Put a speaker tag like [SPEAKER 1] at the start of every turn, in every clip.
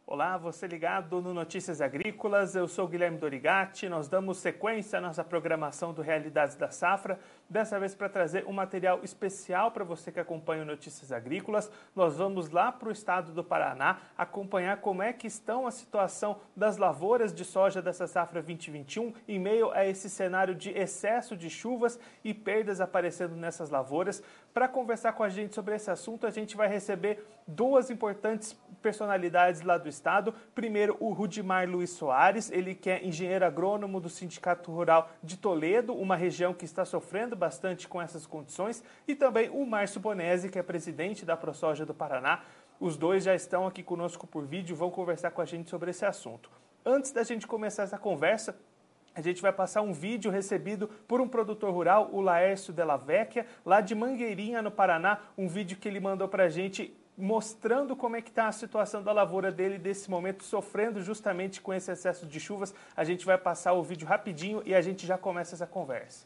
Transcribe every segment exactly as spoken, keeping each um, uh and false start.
[SPEAKER 1] Olá, você ligado no Notícias Agrícolas, eu sou Guilherme Dorigatti, nós damos sequência à nossa programação do Realidades da Safra, dessa vez para trazer um material especial para você que acompanha o Notícias Agrícolas. Nós vamos lá para o estado do Paraná acompanhar como é que estão a situação das lavouras de soja dessa safra vinte e vinte e um, em meio a esse cenário de excesso de chuvas e perdas aparecendo nessas lavouras. Para conversar com a gente sobre esse assunto, a gente vai receber duas importantes personalidades lá do estado. Primeiro, o Rudimar Luiz Soares, ele que é engenheiro agrônomo do Sindicato Rural de Toledo, uma região que está sofrendo bastante com essas condições, e também o Márcio Bonesi, que é presidente da ProSoja do Paraná. Os dois já estão aqui conosco por vídeo, vão conversar com a gente sobre esse assunto. Antes da gente começar essa conversa, a gente vai passar um vídeo recebido por um produtor rural, o Laércio Della Vecchia, lá de Mangueirinha, no Paraná, um vídeo que ele mandou para a gente mostrando como é que está a situação da lavoura dele desse momento, sofrendo justamente com esse excesso de chuvas. A gente vai passar o vídeo rapidinho e a gente já começa essa conversa.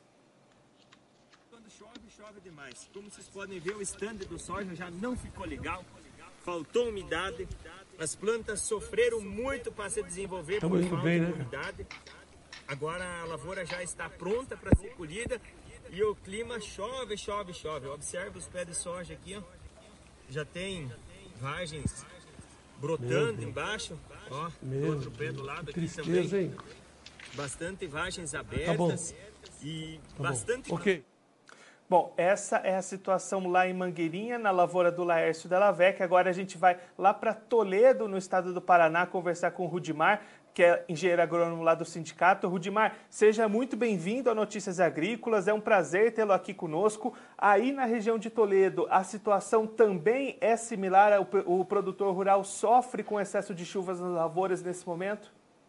[SPEAKER 2] Quando chove, chove demais. Como vocês podem ver, o stand do soja já não ficou legal, faltou umidade, as plantas sofreram muito para se desenvolver por falta bem, de umidade. Né? Agora a lavoura já está pronta para ser colhida e o clima chove, chove, chove. Observe os pés de soja aqui, ó. Já tem vagens brotando embaixo, ó, do outro pé do lado aqui também. Hein? Bastante vagens abertas tá e tá bastante...
[SPEAKER 1] Bom. Okay. Bom, essa é a situação lá em Mangueirinha, na lavoura do Laércio Della Vecchia. Agora a gente vai lá para Toledo, no estado do Paraná, conversar com o Rudimar, que é engenheiro agrônomo lá do sindicato. Rudimar, seja muito bem-vindo a Notícias Agrícolas, é um prazer tê-lo aqui conosco. Aí na região de Toledo, a situação também é similar, o, o produtor rural sofre com excesso de chuvas nas lavouras nesse momento?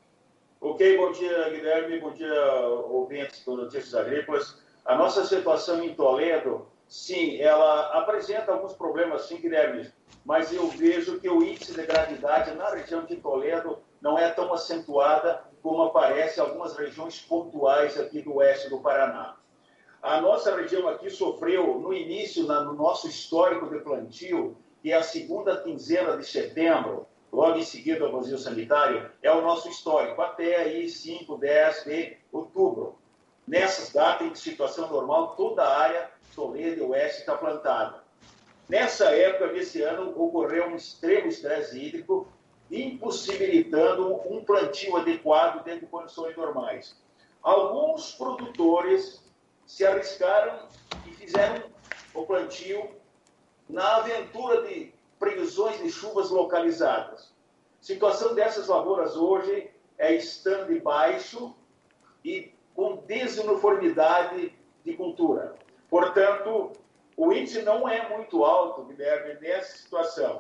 [SPEAKER 3] Ok, bom dia Guilherme, bom dia ouvintes do Notícias Agrícolas. A nossa situação em Toledo, sim, ela apresenta alguns problemas, sim, Guilherme, mas eu vejo que o índice de gravidade na região de Toledo não é tão acentuada como aparece em algumas regiões pontuais aqui do oeste do Paraná. A nossa região aqui sofreu, no início, no nosso histórico de plantio, que é a segunda quinzena de setembro, logo em seguida ao vazio sanitário, é o nosso histórico, até aí cinco, dez de outubro. Nessas datas, em situação normal, toda a área Toledo e oeste está plantada. Nessa época, nesse ano, ocorreu um extremo estresse hídrico, impossibilitando um plantio adequado dentro de condições normais. Alguns produtores se arriscaram e fizeram o plantio na aventura de previsões de chuvas localizadas. A situação dessas lavouras hoje é stand baixo e com desuniformidade de cultura. Portanto, o índice não é muito alto, Guilherme, nessa situação.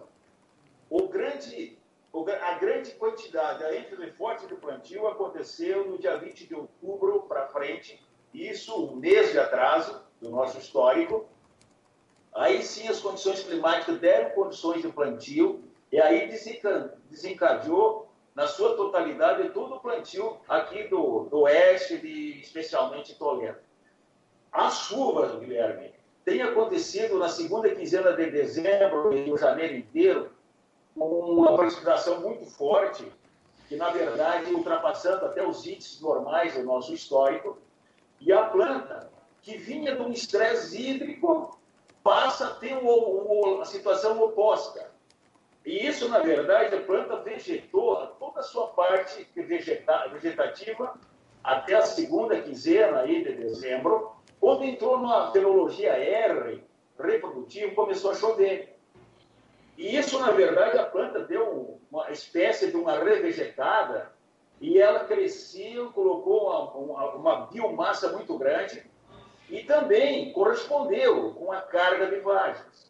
[SPEAKER 3] O grande... A grande quantidade, a ênfase forte do plantio aconteceu no dia vinte de outubro para frente, isso um mês de atraso do nosso histórico. Aí sim as condições climáticas deram condições de plantio e aí desencadeou na sua totalidade todo o plantio aqui do, do oeste, de, especialmente Toledo. As chuvas, Guilherme, têm acontecido na segunda quinzena de dezembro e no janeiro inteiro, com uma precipitação muito forte, que, na verdade, ultrapassando até os índices normais do nosso histórico, e a planta, que vinha de um estresse hídrico, passa a ter o, o, a situação oposta. E isso, na verdade, a planta vegetou toda a sua parte vegeta, vegetativa até a segunda quinzena aí de dezembro, quando entrou numa fenologia R, reprodutiva, começou a chover. E isso, na verdade, a planta deu uma espécie de uma revegetada e ela cresceu, colocou uma, uma, uma biomassa muito grande e também correspondeu com a carga de vagens.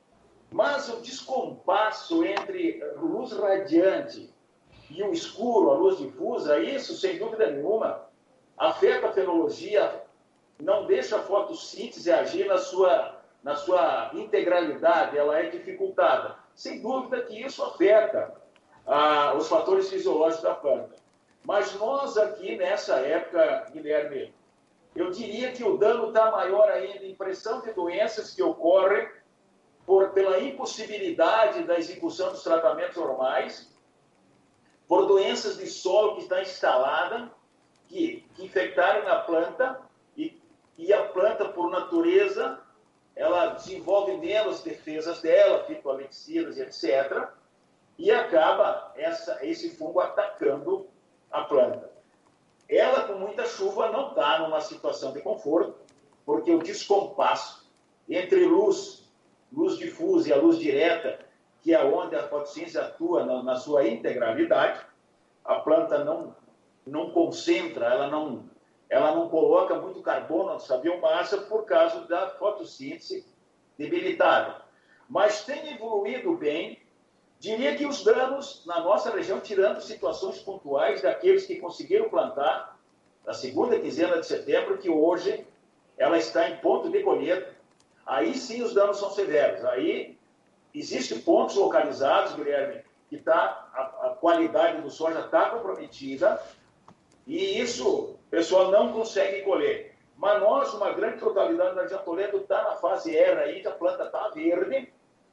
[SPEAKER 3] Mas o descompasso entre luz radiante e o escuro, a luz difusa, isso, sem dúvida nenhuma, afeta a fenologia, não deixa a fotossíntese agir na sua... na sua integralidade, ela é dificultada. Sem dúvida que isso afeta ah, os fatores fisiológicos da planta. Mas nós aqui, nessa época, Guilherme, eu diria que o dano está maior ainda em pressão de doenças que ocorrem por, pela impossibilidade da execução dos tratamentos normais por doenças de solo que está instalada, que, que infectaram a planta, e, e a planta, por natureza, ela desenvolve menos defesas dela, fitoalexicidas e etcétera, e acaba essa, esse fungo atacando a planta. Ela, com muita chuva, não está numa situação de conforto, porque o descompasso entre luz, luz difusa e a luz direta, que é onde a fotossíntese atua na, na sua integralidade, a planta não, não concentra, ela não, ela não coloca muito carbono na sua biomassa por causa da fotossíntese debilitada. Mas tem evoluído bem. Diria que os danos na nossa região, tirando situações pontuais daqueles que conseguiram plantar na segunda quinzena de setembro, que hoje ela está em ponto de colheita, aí sim os danos são severos. Aí existem pontos localizados, Guilherme, que tá, a, a qualidade do soja está comprometida e isso o pessoal não consegue colher. Mas nós, uma grande totalidade da região Toledo, está na fase R aí, que a planta está verde.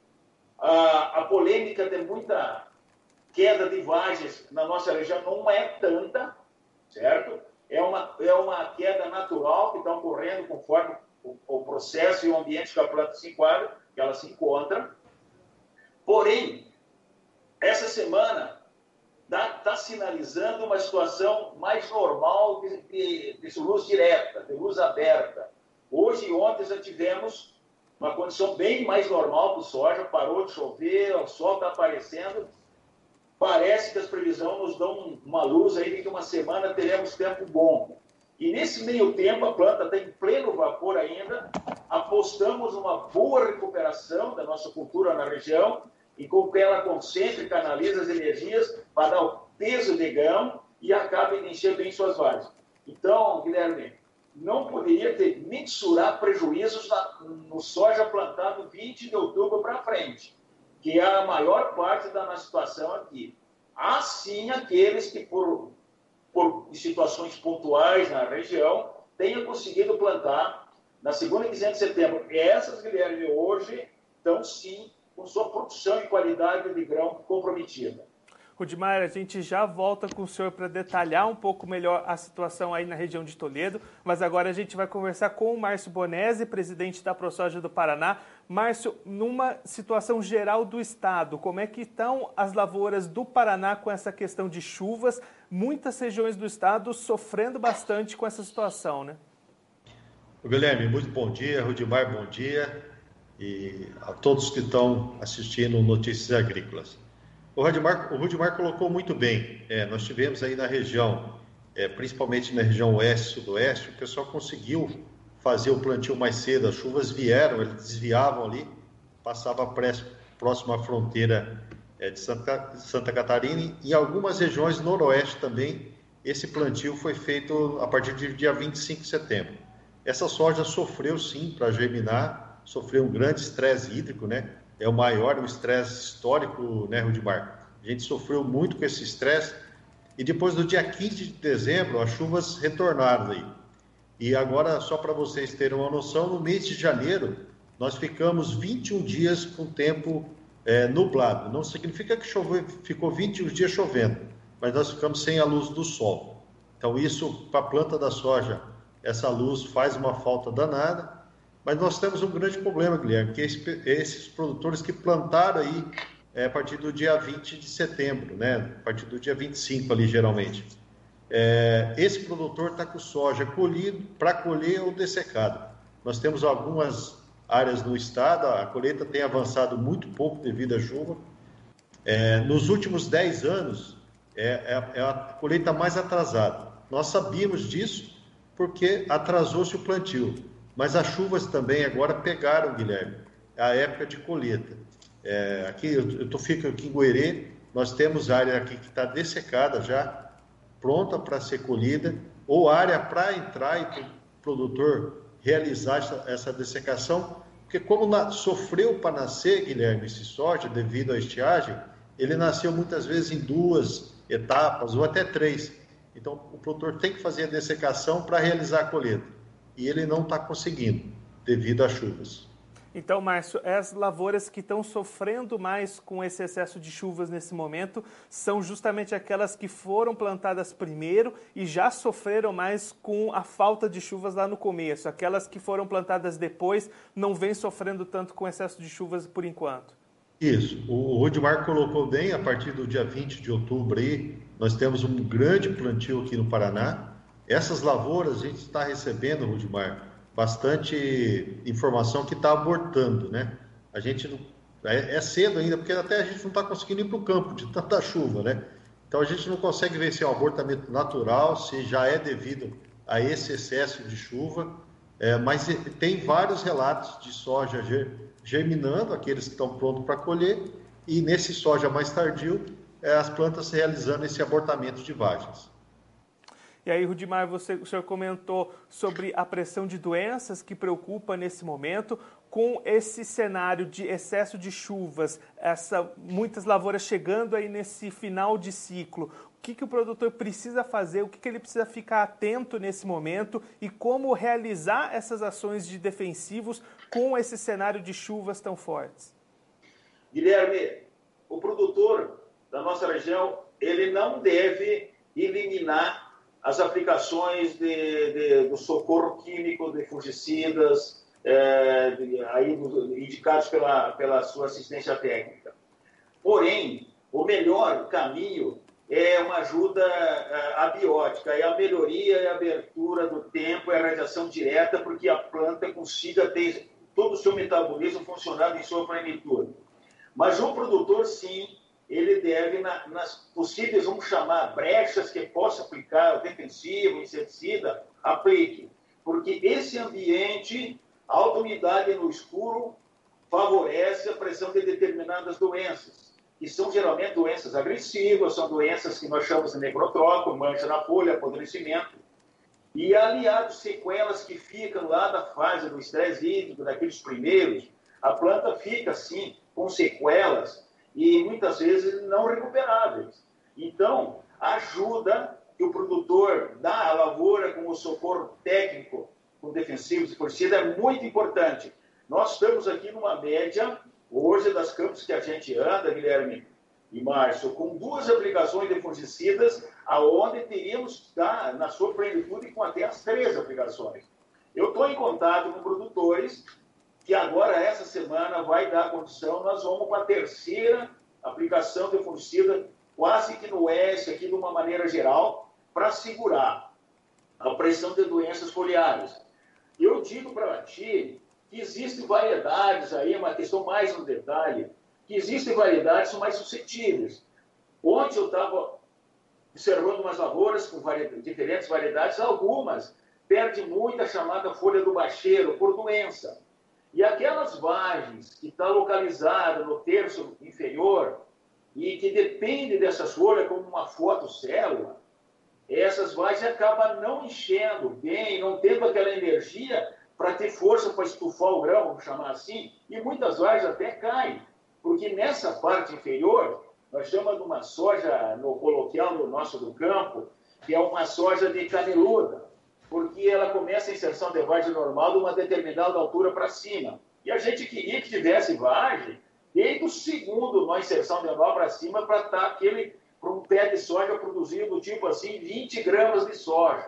[SPEAKER 3] A, a polêmica de muita queda de vagens na nossa região não é tanta, certo? É uma, é uma queda natural que está ocorrendo conforme o, o processo e o ambiente que a planta se enquadra, que ela se encontra. Porém, essa semana está tá sinalizando uma situação mais normal de, de, de luz direta, de luz aberta. Hoje e ontem já tivemos uma condição bem mais normal do soja, parou de chover, o sol está aparecendo. Parece que as previsões nos dão uma luz aí de que uma semana teremos tempo bom. E nesse meio tempo, a planta está em pleno vapor ainda. Apostamos numa boa recuperação da nossa cultura na região e com que ela concentre e canalize as energias para dar o peso de grão e acabe de encher bem suas vagens. Então, Guilherme, não poderia ter mensurar prejuízos na, no soja plantado vinte de outubro para frente, que é a maior parte da nossa situação aqui. Há sim aqueles que, por, por situações pontuais na região, tenham conseguido plantar na segunda quinzena de setembro. Essas, Guilherme, hoje estão sim com sua produção e qualidade de grão comprometida.
[SPEAKER 1] Rudimar, a gente já volta com o senhor para detalhar um pouco melhor a situação aí na região de Toledo, mas agora a gente vai conversar com o Márcio Bonesi, presidente da ProSoja do Paraná. Márcio, numa situação geral do estado, como é que estão as lavouras do Paraná com essa questão de chuvas? Muitas regiões do estado sofrendo bastante com essa situação, né?
[SPEAKER 4] Guilherme, muito bom dia. Rudimar, bom dia. E a todos que estão assistindo Notícias Agrícolas. O Rudimar, o Rudimar colocou muito bem. É, nós tivemos aí na região, é, principalmente na região oeste e sudoeste, o pessoal conseguiu fazer o plantio mais cedo. As chuvas vieram, eles desviavam ali, passava próximo à fronteira é, de Santa, Santa Catarina. E em algumas regiões noroeste também, esse plantio foi feito a partir do dia vinte e cinco de setembro. Essa soja sofreu sim para germinar, sofreu um grande estresse hídrico, né? É o maior, um estresse histórico, né, Rudimar? A gente sofreu muito com esse estresse e depois do dia quinze de dezembro as chuvas retornaram aí. E agora, só para vocês terem uma noção, no mês de janeiro nós ficamos vinte e um dias com tempo é, nublado. Não significa que choveu, ficou vinte e um dias chovendo, mas nós ficamos sem a luz do sol. Então isso, para a planta da soja, essa luz faz uma falta danada. Mas nós temos um grande problema, Guilherme, que esses produtores que plantaram aí é, a partir do dia vinte de setembro, né? A partir do dia vinte e cinco ali, geralmente. É, esse produtor está com soja colhido para colher ou dessecado. Nós temos algumas áreas no estado, a colheita tem avançado muito pouco devido à chuva. É, nos últimos dez anos, é, é, é a colheita mais atrasada. Nós sabíamos disso porque atrasou-se o plantio. Mas as chuvas também agora pegaram, Guilherme, a época de colheita. É, aqui, eu, eu tô, fico aqui em Goerê, nós temos área aqui que está dessecada já, pronta para ser colhida, ou área para entrar e para o produtor realizar essa, essa dessecação, porque como na, sofreu para nascer, Guilherme, esse soja, devido à estiagem, ele nasceu muitas vezes em duas etapas ou até três. Então, o produtor tem que fazer a dessecação para realizar a colheita. E ele não está conseguindo, devido às chuvas.
[SPEAKER 1] Então, Márcio, as lavouras que estão sofrendo mais com esse excesso de chuvas nesse momento são justamente aquelas que foram plantadas primeiro e já sofreram mais com a falta de chuvas lá no começo. Aquelas que foram plantadas depois não vêm sofrendo tanto com excesso de chuvas por enquanto.
[SPEAKER 4] Isso. O Rudimar colocou bem, a partir do dia vinte de outubro aí, nós temos um grande plantio aqui no Paraná. Essas lavouras a gente está recebendo, Rudimar, bastante informação que está abortando, né? A gente não, é, é cedo ainda, porque até a gente não está conseguindo ir para o campo de tanta chuva, né? Então a gente não consegue ver se é um abortamento natural, se já é devido a esse excesso de chuva, é, mas tem vários relatos de soja germinando, aqueles que estão prontos para colher, e nesse soja mais tardio, é, as plantas realizando esse abortamento de vagens.
[SPEAKER 1] E aí, Rudimar, você, o senhor comentou sobre a pressão de doenças que preocupa nesse momento. Com esse cenário de excesso de chuvas, essa, muitas lavouras chegando aí nesse final de ciclo, o que, que o produtor precisa fazer, o que, que ele precisa ficar atento nesse momento e como realizar essas ações de defensivos com esse cenário de chuvas tão fortes?
[SPEAKER 3] Guilherme, o produtor da nossa região, ele não deve eliminar as aplicações de, de, do socorro químico, de fungicidas, é, de, aí, indicados pela, pela sua assistência técnica. Porém, o melhor caminho é uma ajuda é, abiótica, é a melhoria e a abertura do tempo, é a radiação direta, porque a planta consiga ter todo o seu metabolismo funcionando em sua plenitude. Mas o produtor, sim, ele deve, na, nas possíveis, vamos chamar, brechas que possa aplicar o defensivo, o inseticida, aplique. Porque esse ambiente, a alta umidade no escuro, favorece a pressão de determinadas doenças, que são geralmente doenças agressivas, são doenças que nós chamamos de necrotrópico, mancha na folha, apodrecimento, e aliados sequelas que ficam lá da fase do estresse hídrico, daqueles primeiros, a planta fica, assim, com sequelas, e muitas vezes não recuperáveis. Então, ajuda que o produtor dá à lavoura com o socorro técnico, com defensivos e fungicidas, é muito importante. Nós estamos aqui numa média, hoje, das campos que a gente anda, Guilherme e Márcio, com duas aplicações de fungicidas, aonde teríamos que estar na sua plenitude com até as três aplicações. Eu estou em contato com produtores que agora, essa semana, vai dar condição, nós vamos com a terceira aplicação de fungicida, quase que no S, aqui de uma maneira geral, para segurar a pressão de doenças foliares. Eu digo para ti que existem variedades aí, uma questão mais no detalhe, que existem variedades que são mais suscetíveis. Ontem eu estava observando umas lavouras com vari... diferentes variedades, algumas perdem muito a chamada folha do bacheiro por doença. E aquelas vagens que estão localizadas no terço inferior e que depende dessas folhas como uma fotocélula, essas vagens acabam não enchendo bem, não tendo aquela energia para ter força para estufar o grão, vamos chamar assim, e muitas vagens até caem, porque nessa parte inferior, nós chamamos de uma soja, no coloquial no nosso do campo, que é uma soja de caneluda, porque ela começa a inserção de vagem normal de uma determinada altura para cima. E a gente queria que tivesse vagem desde o segundo na inserção de anual para cima para estar aquele, para um pé de soja produzido tipo assim, vinte gramas de soja.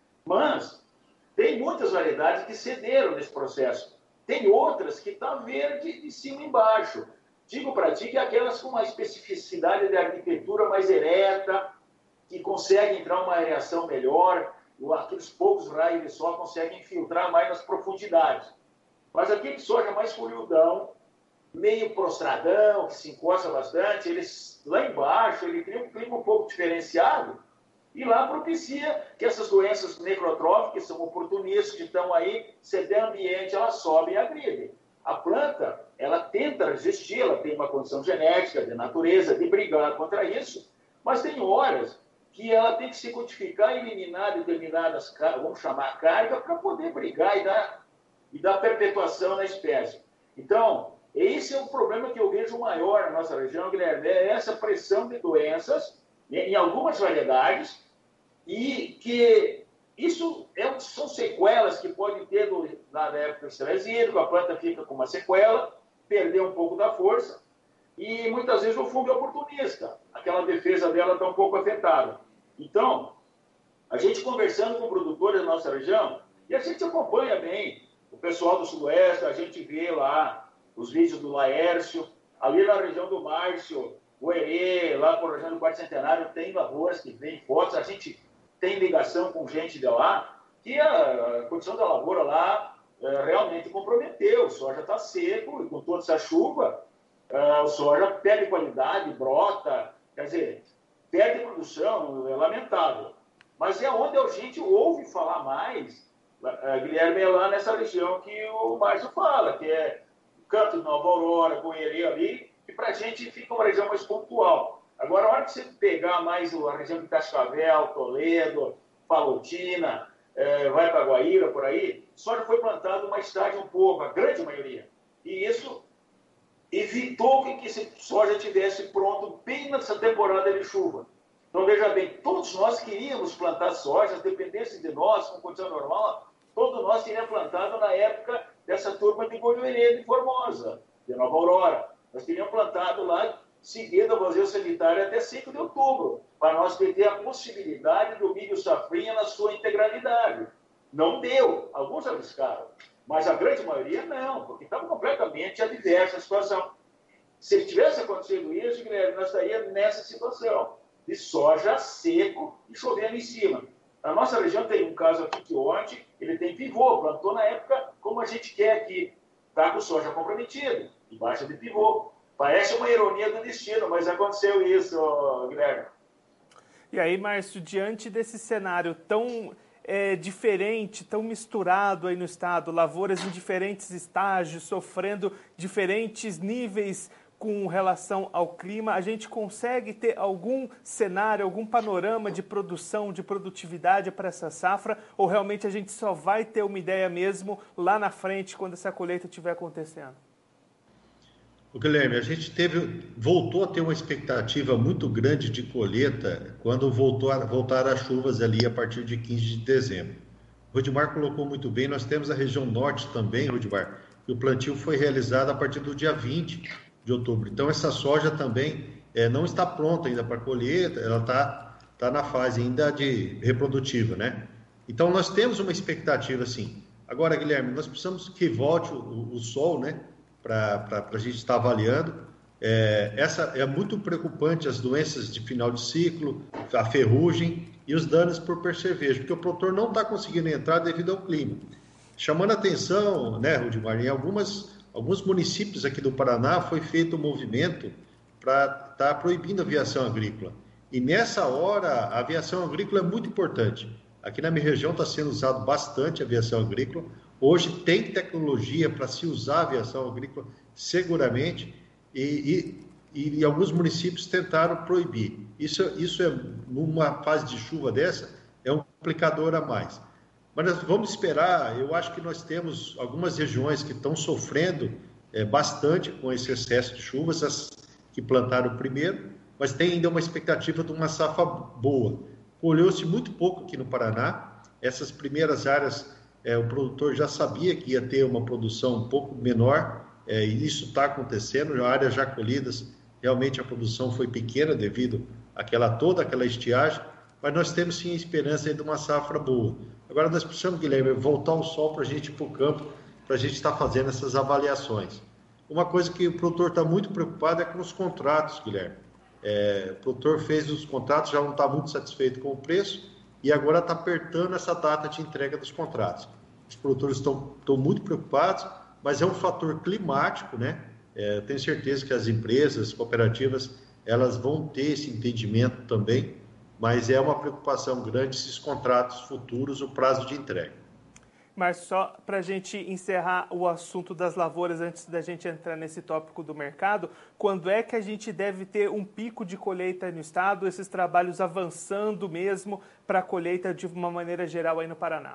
[SPEAKER 3] Mas tem muitas variedades que cederam nesse processo. Tem outras que estão verde de cima e embaixo. Digo para ti que aquelas com uma especificidade de arquitetura mais ereta, que conseguem entrar uma areação melhor, aqueles poucos raios de sol conseguem infiltrar mais nas profundidades. Mas aquele soja mais folhudão, meio prostradão, que se encosta bastante, eles, lá embaixo ele cria um clima um pouco diferenciado e lá propicia que essas doenças necrotróficas, que são oportunistas, que estão aí, cedendo ambiente, elas sobem e agridem. A planta, ela tenta resistir, ela tem uma condição genética, de natureza, de brigar contra isso, mas tem horas que ela tem que se codificar e eliminar determinadas, vamos chamar, carga, para poder brigar e dar, e dar perpetuação na espécie. Então, esse é o problema que eu vejo maior na nossa região, Guilherme, é essa pressão de doenças em algumas variedades e que isso é, são sequelas que podem ter do, na época do estresse hídrico, a planta fica com uma sequela, perdeu um pouco da força, e muitas vezes o fungo é oportunista, aquela defesa dela está um pouco afetada. Então, a gente conversando com produtores da nossa região, e a gente acompanha bem o pessoal do Sudoeste, a gente vê lá os vídeos do Laércio, ali na região do Márcio, o Herê, lá por região do Quarto Centenário, tem lavouras que vêm fotos, a gente tem ligação com gente de lá, que a condição da lavoura lá é, realmente comprometeu, o soja está seco, e com toda essa chuva, é, o soja perde qualidade, brota, quer dizer, perde produção, é lamentável. Mas é onde a gente ouve falar mais, é, Guilherme, é lá nessa região que o Márcio fala, que é Canto de Nova Aurora, Goiânia ali, que para a gente fica uma região mais pontual. Agora, a hora que você pegar mais a região de Cascavel, Toledo, Palotina, é, vai para Guaíra, por aí, soja foi plantado mais tarde um pouco, a grande maioria. E isso evitou que esse soja estivesse pronto bem nessa temporada de chuva. Então, veja bem, todos nós queríamos plantar soja, dependesse de nós, com condição normal, todos nós teríamos plantado na época dessa turma de Goiânia de Formosa, de Nova Aurora. Nós teríamos plantado lá, seguindo a vazio sanitária até cinco de outubro, para nós ter a possibilidade do milho safrinha na sua integralidade. Não deu, alguns arriscaram, mas a grande maioria não, porque estava completamente adversa a situação. Se tivesse acontecido isso, Guilherme, nós estaríamos nessa situação de soja seco e chovendo em cima. Na nossa região tem um caso aqui que ontem ele tem pivô, plantou na época como a gente quer aqui, está com soja comprometido, e baixa de pivô. Parece uma ironia do destino, mas aconteceu isso, Guilherme.
[SPEAKER 1] E aí, Márcio, diante desse cenário tão é, diferente, tão misturado aí no estado, lavouras em diferentes estágios, sofrendo diferentes níveis com relação ao clima, a gente consegue ter algum cenário, algum panorama de produção, de produtividade para essa safra, ou realmente a gente só vai ter uma ideia mesmo lá na frente, quando essa colheita estiver acontecendo?
[SPEAKER 4] O Guilherme, a gente teve, voltou a ter uma expectativa muito grande de colheita quando voltou a, voltaram as chuvas ali a partir de quinze de dezembro. O Rudimar colocou muito bem, nós temos a região norte também, Rudimar, e o plantio foi realizado a partir do dia vinte de outubro. Então, essa soja também é, não está pronta ainda para colheita, ela está tá na fase ainda de reprodutiva, né? Então, nós temos uma expectativa, sim. Agora, Guilherme, nós precisamos que volte o, o sol, né? Para a gente estar avaliando. É, essa é muito preocupante, as doenças de final de ciclo, a ferrugem e os danos por percevejo, porque o produtor não está conseguindo entrar devido ao clima. Chamando a atenção, né, Rudimar, em algumas, alguns municípios aqui do Paraná foi feito um movimento para estar tá proibindo a aviação agrícola. E nessa hora, a aviação agrícola é muito importante. Aqui na minha região está sendo usado bastante a aviação agrícola. Hoje tem tecnologia para se usar a aviação agrícola seguramente e, e, e alguns municípios tentaram proibir. Isso, isso é, numa fase de chuva dessa, é um complicador a mais. Mas nós vamos esperar, eu acho que nós temos algumas regiões que estão sofrendo é, bastante com esse excesso de chuvas, as que plantaram primeiro, mas tem ainda uma expectativa de uma safra boa. Colheu-se muito pouco aqui no Paraná, essas primeiras áreas... É, o produtor já sabia que ia ter uma produção um pouco menor, é, e isso está acontecendo, já áreas já colhidas, realmente a produção foi pequena devido àquela, toda aquela estiagem, mas nós temos sim a esperança de uma safra boa. Agora nós precisamos, Guilherme, voltar ao sol para a gente ir para o campo, para a gente estar fazendo essas avaliações. Uma coisa que o produtor está muito preocupado é com os contratos, Guilherme. É, o produtor fez os contratos, já não está muito satisfeito com o preço, e agora está apertando essa data de entrega dos contratos. Os produtores estão, estão muito preocupados, mas é um fator climático, né? É, eu tenho certeza que as empresas, cooperativas, elas vão ter esse entendimento também, mas é uma preocupação grande esses contratos futuros, o prazo de entrega.
[SPEAKER 1] Mas só para a gente encerrar o assunto das lavouras, antes da gente entrar nesse tópico do mercado, quando é que a gente deve ter um pico de colheita no estado, esses trabalhos avançando mesmo para a colheita de uma maneira geral aí no Paraná?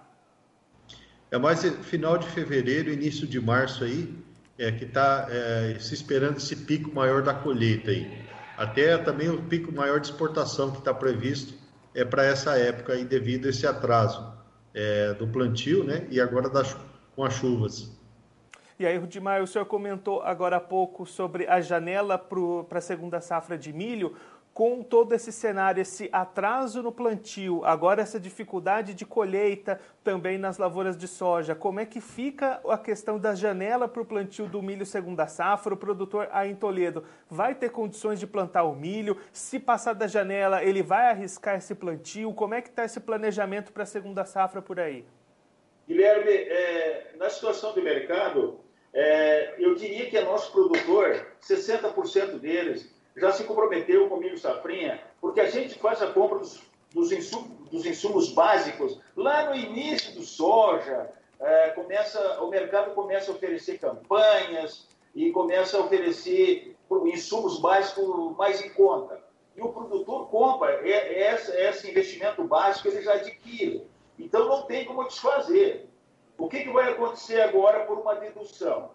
[SPEAKER 4] É mais final de fevereiro, início de março aí, é que está é, se esperando esse pico maior da colheita aí. Até também o pico maior de exportação que está previsto é para essa época aí devido a esse atraso é, do plantio, né? E agora das, com as chuvas.
[SPEAKER 1] E aí, Rudimar, o senhor comentou agora há pouco sobre a janela para a segunda safra de milho. Com todo esse cenário, esse atraso no plantio, agora essa dificuldade de colheita também nas lavouras de soja, como é que fica a questão da janela para o plantio do milho segunda safra? O produtor aí em Toledo vai ter condições de plantar o milho? Se passar da janela, ele vai arriscar esse plantio? Como é que está esse planejamento para a segunda safra por aí?
[SPEAKER 3] Guilherme, é, na situação do mercado, é, eu diria que é nosso produtor, sessenta por cento deles, já se comprometeu com o milho safrinha, porque a gente faz a compra dos, dos, insumos, dos insumos básicos lá no início do soja, é, começa, o mercado começa a oferecer campanhas e começa a oferecer insumos básicos mais em conta. E o produtor compra, é, é esse, esse investimento básico ele já adquire. Então não tem como desfazer. O que, que vai acontecer agora por uma dedução?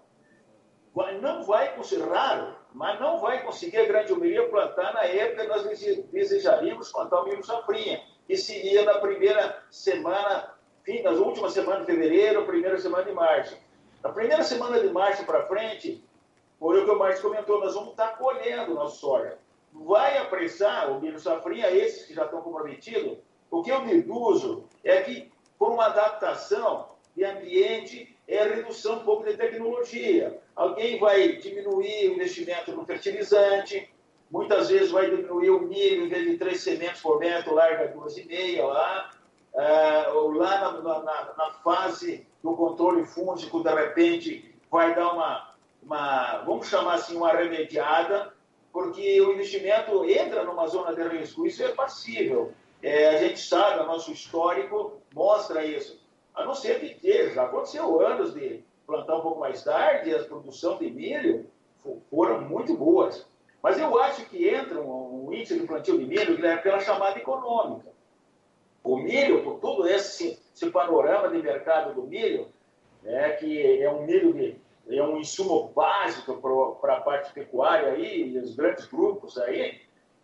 [SPEAKER 3] Não vai conseguir, raro, mas não vai conseguir a grande maioria plantar na época que nós desejaríamos plantar o milho safrinha, que seria na primeira semana, fim, nas últimas semanas de fevereiro, primeira semana de março. Na primeira semana de março para frente, por o que o Márcio comentou, nós vamos estar colhendo o nosso soja. Vai apressar o milho safrinha, esses que já estão comprometidos. O que eu deduzo é que, por uma adaptação de ambiente, é a redução um pouco de tecnologia. Alguém vai diminuir o investimento no fertilizante, muitas vezes vai diminuir o milho, em vez de três sementes por metro, larga duas e meia lá. Uh, ou lá na, na, na fase do controle fúngico, de repente, vai dar uma, uma, vamos chamar assim, uma remediada, porque o investimento entra numa zona de risco. Isso é passível. É, a gente sabe, o nosso histórico mostra isso. A não ser que esteja, já aconteceu anos de plantar um pouco mais tarde, a produção de milho foram muito boas. Mas eu acho que entra um, um índice de plantio de milho pela chamada econômica. O milho, por todo esse, esse panorama de mercado do milho, é, que é um milho de, é um insumo básico para a parte pecuária aí, e os grandes grupos aí,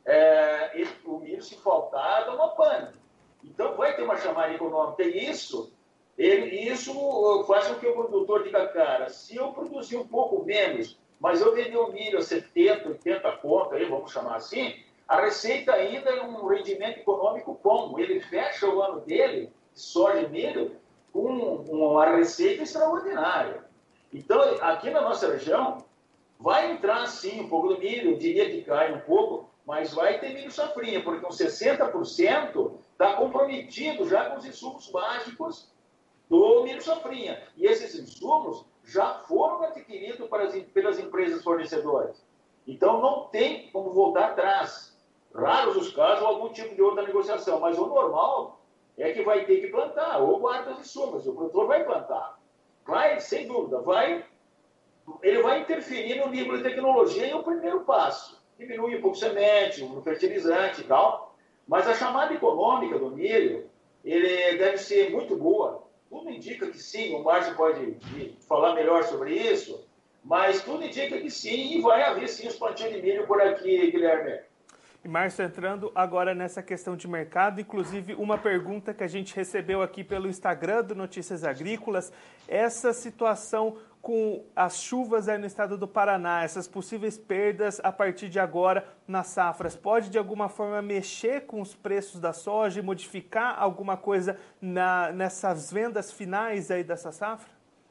[SPEAKER 3] é, ele, o milho, se faltar, dá uma pane. Então vai ter uma chamada econômica. E isso, ele, isso faz com que o produtor diga, cara, se eu produzir um pouco menos, mas eu vender o milho a setenta, oitenta conto, aí, vamos chamar assim, a receita ainda é um rendimento econômico bom. Ele fecha o ano dele, soja e milho, com uma receita extraordinária. Então, aqui na nossa região, vai entrar sim um pouco do milho, eu diria que cai um pouco, mas vai ter milho safrinha, porque uns sessenta por cento está comprometido já com os insumos básicos do milho safrinha. E esses insumos já foram adquiridos para as, pelas empresas fornecedoras. Então, não tem como voltar atrás. Raros os casos ou algum tipo de outra negociação, mas o normal é que vai ter que plantar, ou guarda os insumos, o produtor vai plantar. Vai, sem dúvida, vai, ele vai interferir no nível de tecnologia e é o primeiro passo. Diminui um pouco semente, um fertilizante e tal, mas a chamada econômica do milho, ele deve ser muito boa. Tudo indica que sim, o Márcio pode falar melhor sobre isso, mas tudo indica que sim, e vai haver sim os plantios de milho por aqui, Guilherme.
[SPEAKER 1] E Márcio, entrando agora nessa questão de mercado, inclusive uma pergunta que a gente recebeu aqui pelo Instagram do Notícias Agrícolas, essa situação com as chuvas aí no estado do Paraná, essas possíveis perdas a partir de agora nas safras, pode de alguma forma mexer com os preços da soja e modificar alguma coisa na, nessas vendas finais aí dessa safra?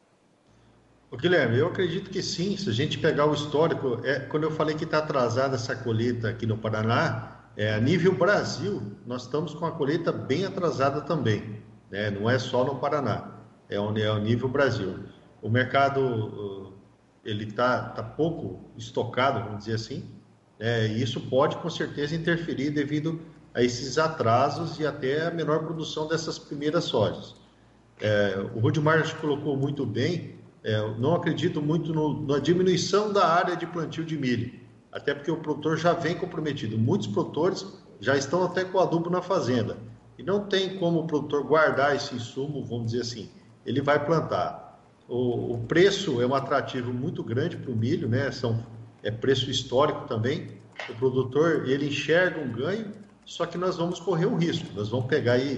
[SPEAKER 4] Ô, Guilherme, eu acredito que sim. Se a gente pegar o histórico, é, quando eu falei que está atrasada essa colheita aqui no Paraná, é, a nível Brasil, nós estamos com a colheita bem atrasada também, né? Não é só no Paraná, é o, é o nível Brasil. O mercado ele está tá pouco estocado, vamos dizer assim, né? E isso pode com certeza interferir devido a esses atrasos e até a menor produção dessas primeiras sojas. É, o Rudimar colocou muito bem. É, não acredito muito no, na diminuição da área de plantio de milho, até porque o produtor já vem comprometido. Muitos produtores já estão até com adubo na fazenda e não tem como o produtor guardar esse insumo, vamos dizer assim, ele vai plantar. O, o preço é um atrativo muito grande para o milho, né? São, é preço histórico também. O produtor ele enxerga um ganho, só que nós vamos correr um risco. Nós vamos pegar aí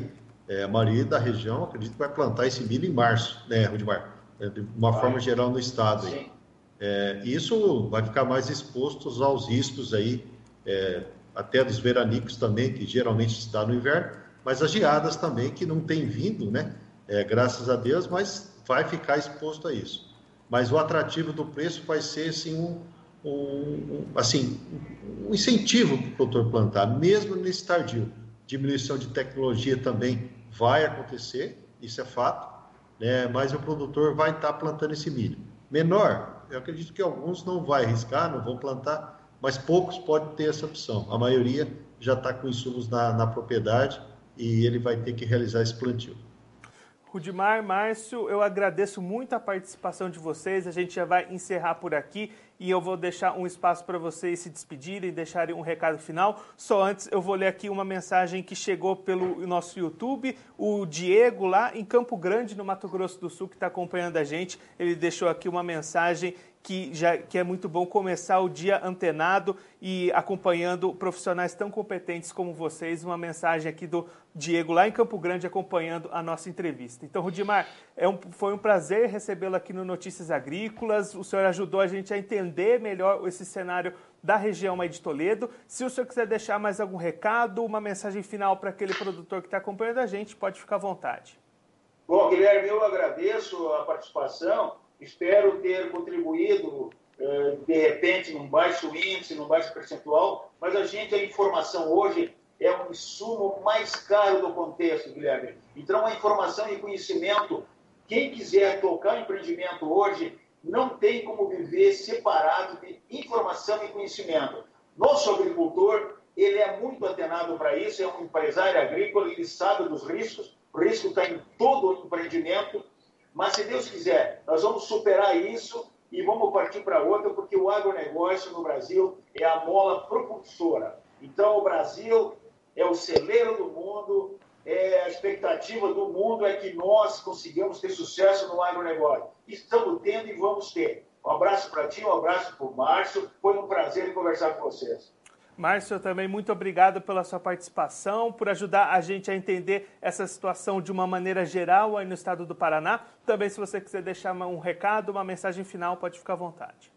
[SPEAKER 4] É, a maioria da região, acredito que vai plantar esse milho em março, né, Rudimar? É, de uma vai. forma geral no estado. Aí. É, isso vai ficar mais exposto aos riscos aí, é, até dos veranicos também, que geralmente está no inverno, mas as geadas também, que não tem vindo, né? É, graças a Deus, mas vai ficar exposto a isso. Mas o atrativo do preço vai ser assim, um, um, um, assim, um incentivo para o produtor plantar, mesmo nesse tardio. Diminuição de tecnologia também vai acontecer, isso é fato, né? Mas o produtor vai estar plantando esse milho. Menor, eu acredito que alguns não vão arriscar, não vão plantar, mas poucos podem ter essa opção. A maioria já está com insumos na, na propriedade e ele vai ter que realizar esse plantio.
[SPEAKER 1] Rudimar, Márcio, eu agradeço muito a participação de vocês. A gente já vai encerrar por aqui e eu vou deixar um espaço para vocês se despedirem, deixarem um recado final. Só antes eu vou ler aqui uma mensagem que chegou pelo nosso YouTube. O Diego, lá em Campo Grande, no Mato Grosso do Sul, que está acompanhando a gente, ele deixou aqui uma mensagem que, já, que é muito bom começar o dia antenado e acompanhando profissionais tão competentes como vocês. Uma mensagem aqui do Diego, lá em Campo Grande, acompanhando a nossa entrevista. Então, Rudimar, é um, foi um prazer recebê-lo aqui no Notícias Agrícolas. O senhor ajudou a gente a entender melhor esse cenário da região aí de Toledo. Se o senhor quiser deixar mais algum recado, uma mensagem final para aquele produtor que está acompanhando a gente, pode ficar à vontade.
[SPEAKER 3] Bom, Guilherme, eu agradeço a participação. Espero ter contribuído, de repente, num baixo índice, num baixo percentual, mas a gente, a informação hoje é um insumo mais caro do contexto, Guilherme. Então, a informação e conhecimento, quem quiser tocar empreendimento hoje, não tem como viver separado de informação e conhecimento. Nosso agricultor, ele é muito atenado para isso, é um empresário agrícola, ele sabe dos riscos, o risco está em todo o empreendimento, mas se Deus quiser, nós vamos superar isso e vamos partir para outra, porque o agronegócio no Brasil é a mola propulsora. Então, o Brasil é o celeiro do mundo, é a expectativa do mundo é que nós consigamos ter sucesso no agronegócio. Estamos tendo e vamos ter. Um abraço para ti, um abraço para o Márcio. Foi um prazer conversar com vocês.
[SPEAKER 1] Márcio, também muito obrigado pela sua participação, por ajudar a gente a entender essa situação de uma maneira geral aí no estado do Paraná. Também, se você quiser deixar um recado, uma mensagem final, pode ficar à vontade.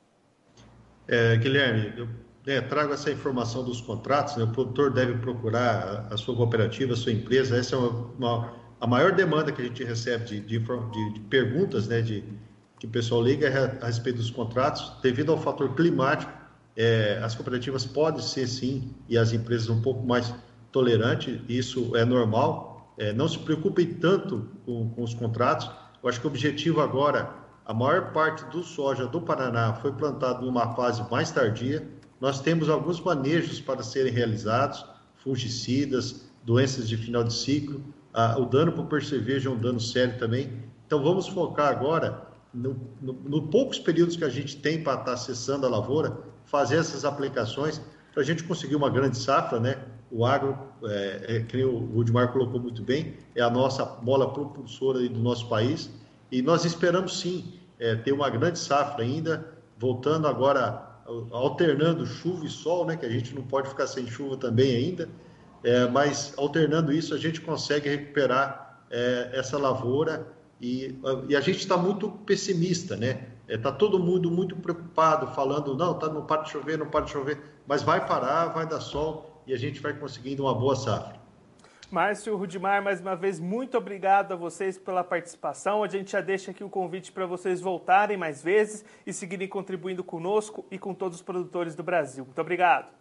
[SPEAKER 4] É, Guilherme, eu é, trago essa informação dos contratos, né? O produtor deve procurar a, a sua cooperativa, a sua empresa. Essa é uma, uma, a maior demanda que a gente recebe de, de, de, de perguntas, né? de, que o pessoal liga a, a respeito dos contratos. Devido ao fator climático, É, as cooperativas podem ser, sim, e as empresas um pouco mais tolerantes, isso é normal. É, não se preocupem tanto com, com os contratos. Eu acho que o objetivo agora, a maior parte do soja do Paraná foi plantado numa fase mais tardia. Nós temos alguns manejos para serem realizados, fungicidas, doenças de final de ciclo. Ah, o dano por percevejo é um dano sério também. Então, vamos focar agora, no, no, no poucos períodos que a gente tem para estar acessando a lavoura, fazer essas aplicações para a gente conseguir uma grande safra, né? O agro, é, é, que o Rudimar colocou muito bem, é a nossa bola propulsora do nosso país e nós esperamos sim é, ter uma grande safra ainda, voltando agora, alternando chuva e sol, né? Que a gente não pode ficar sem chuva também ainda, é, mas alternando isso a gente consegue recuperar é, essa lavoura e, e a gente está muito pessimista, né? Está todo mundo muito preocupado, falando, não, tá, não para de chover, não para de chover, mas vai parar, vai dar sol e a gente vai conseguindo uma boa safra.
[SPEAKER 1] Márcio, Rudimar, mais uma vez, muito obrigado a vocês pela participação. A gente já deixa aqui o convite para vocês voltarem mais vezes e seguirem contribuindo conosco e com todos os produtores do Brasil. Muito obrigado.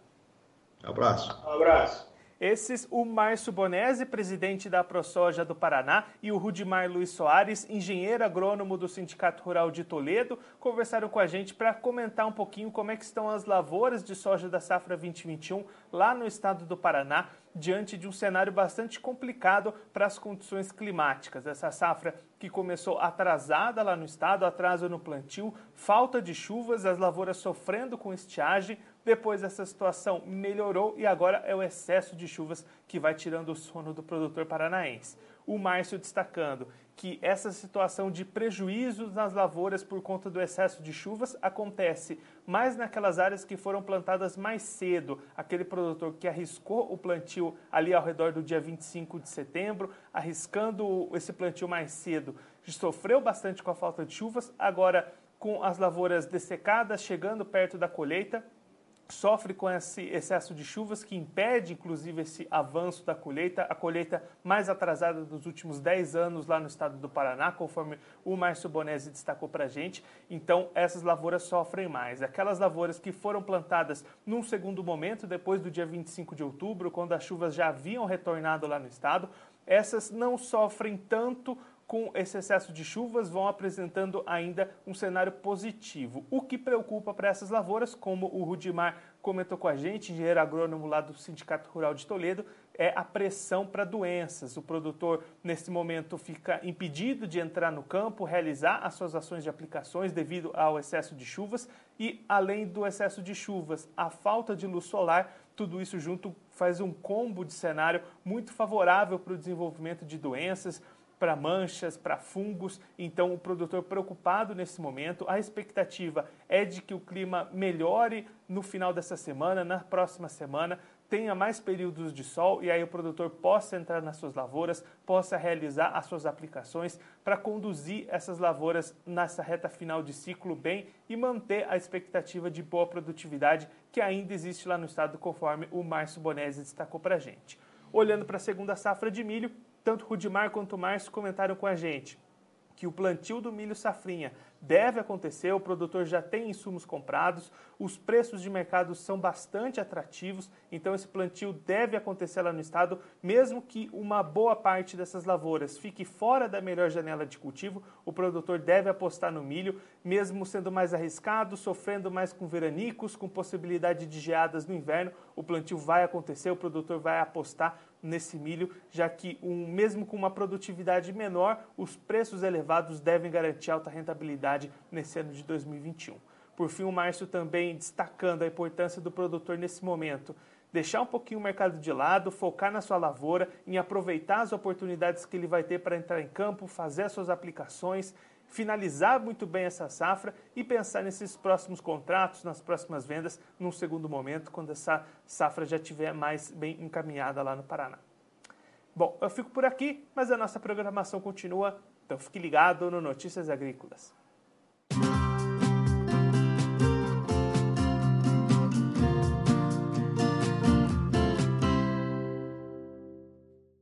[SPEAKER 4] Um abraço.
[SPEAKER 3] Um abraço.
[SPEAKER 1] Esses, o Márcio Bonesi, presidente da ProSoja do Paraná, e o Rudimar Luiz Soares, engenheiro agrônomo do Sindicato Rural de Toledo, conversaram com a gente para comentar um pouquinho como é que estão as lavouras de soja da safra vinte e vinte e um lá no estado do Paraná, diante de um cenário bastante complicado para as condições climáticas. Essa safra que começou atrasada lá no estado, atraso no plantio, falta de chuvas, as lavouras sofrendo com estiagem. Depois essa situação melhorou e agora é o excesso de chuvas que vai tirando o sono do produtor paranaense. O Márcio destacando que essa situação de prejuízos nas lavouras por conta do excesso de chuvas acontece mais naquelas áreas que foram plantadas mais cedo. Aquele produtor que arriscou o plantio ali ao redor do dia vinte e cinco de setembro, arriscando esse plantio mais cedo, sofreu bastante com a falta de chuvas. Agora, com as lavouras dessecadas, chegando perto da colheita, sofre com esse excesso de chuvas que impede, inclusive, esse avanço da colheita, a colheita mais atrasada dos últimos dez anos lá no estado do Paraná, conforme o Márcio Bonesi destacou para a gente. Então, essas lavouras sofrem mais. Aquelas lavouras que foram plantadas num segundo momento, depois do dia vinte e cinco de outubro, quando as chuvas já haviam retornado lá no estado, essas não sofrem tanto com esse excesso de chuvas, vão apresentando ainda um cenário positivo. O que preocupa para essas lavouras, como o Rudimar comentou com a gente, engenheiro agrônomo lá do Sindicato Rural de Toledo, é a pressão para doenças. O produtor, nesse momento, fica impedido de entrar no campo, realizar as suas ações de aplicações devido ao excesso de chuvas e, além do excesso de chuvas, a falta de luz solar, tudo isso junto faz um combo de cenário muito favorável para o desenvolvimento de doenças, para manchas, para fungos. Então, o produtor preocupado nesse momento, a expectativa é de que o clima melhore no final dessa semana, na próxima semana, tenha mais períodos de sol e aí o produtor possa entrar nas suas lavouras, possa realizar as suas aplicações para conduzir essas lavouras nessa reta final de ciclo bem e manter a expectativa de boa produtividade que ainda existe lá no estado, conforme o Márcio Bonesi destacou para a gente. Olhando para a segunda safra de milho, tanto o Rudimar quanto o Márcio comentaram com a gente que o plantio do milho safrinha deve acontecer, o produtor já tem insumos comprados, os preços de mercado são bastante atrativos, então esse plantio deve acontecer lá no estado, mesmo que uma boa parte dessas lavouras fique fora da melhor janela de cultivo, o produtor deve apostar no milho, mesmo sendo mais arriscado, sofrendo mais com veranicos, com possibilidade de geadas no inverno, o plantio vai acontecer, o produtor vai apostar nesse milho, já que um, mesmo com uma produtividade menor, os preços elevados devem garantir alta rentabilidade nesse ano de dois mil e vinte e um. Por fim, o Márcio também destacando a importância do produtor nesse momento, deixar um pouquinho o mercado de lado, focar na sua lavoura, em aproveitar as oportunidades que ele vai ter para entrar em campo, fazer as suas aplicações, finalizar muito bem essa safra e pensar nesses próximos contratos, nas próximas vendas, num segundo momento, quando essa safra já estiver mais bem encaminhada lá no Paraná. Bom, eu fico por aqui, mas a nossa programação continua, então fique ligado no Notícias Agrícolas.